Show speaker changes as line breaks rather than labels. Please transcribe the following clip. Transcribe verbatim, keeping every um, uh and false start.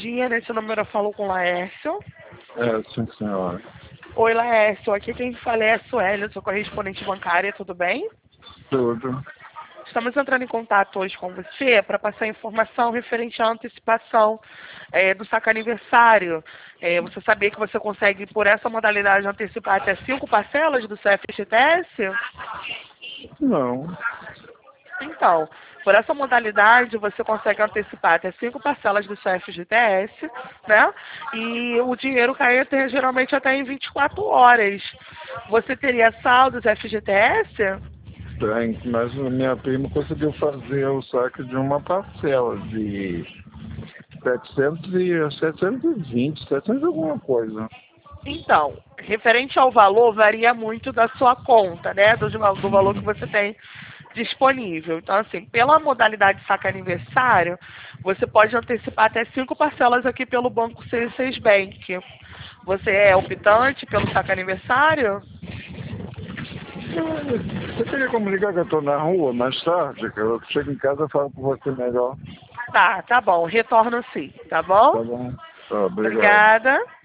dia, nesse número eu falo com o Laércio.
É, sim, senhora.
Oi, Laércio, aqui quem fala é a Sueli, sou correspondente bancária, tudo bem?
Tudo.
Estamos entrando em contato hoje com você para passar informação referente à antecipação é, do saque aniversário. É, você sabia que você consegue, por essa modalidade, antecipar até cinco parcelas do seu F G T S?
Não.
Então, por essa modalidade, você consegue antecipar até cinco parcelas do seu F G T S, né? E o dinheiro cai até, geralmente até em vinte e quatro horas. Você teria saldos F G T S?
Tem, mas a minha prima conseguiu fazer o saque de uma parcela de setecentos e setecentos e vinte, setecentos e alguma coisa.
Então, referente ao valor, varia muito da sua conta, né? Do, do valor que você tem disponível. Então, assim, pela modalidade saque aniversário, você pode antecipar até cinco parcelas aqui pelo Banco C seis Bank. Você é optante pelo saque aniversário?
Você teria como ligar que eu estou na rua mais tarde? Que eu chego em casa e falo com você melhor.
Tá, tá bom. Retorno sim, tá bom?
Tá bom? Tá, obrigado.
Obrigada.